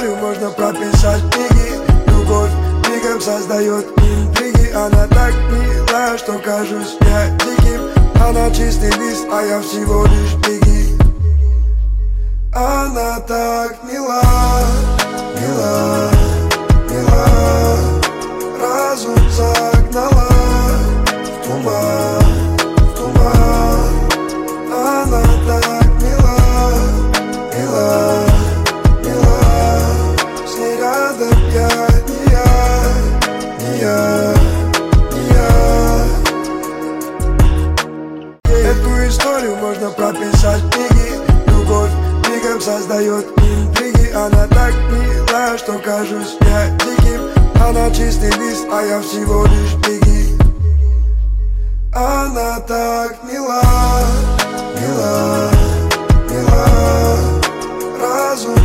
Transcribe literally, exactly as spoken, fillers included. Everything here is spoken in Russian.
историю можно прописать в книге. Любовь мигом создает интриги. Она так мила, что кажусь я диким. Она чистый лист, а я всего лишь беги. Она так мила, мила, мила. Разум загнала в туман, в туман. Она так мила, мила, мила. С ней рядом я, не я, не я, не я. Эту историю можно прописать в книге. Любовь мигом создает интриги. Она так мила, что кажусь я диким. Она чистый лист, а я всего лишь беги. Она так мила, мила, мила. Разум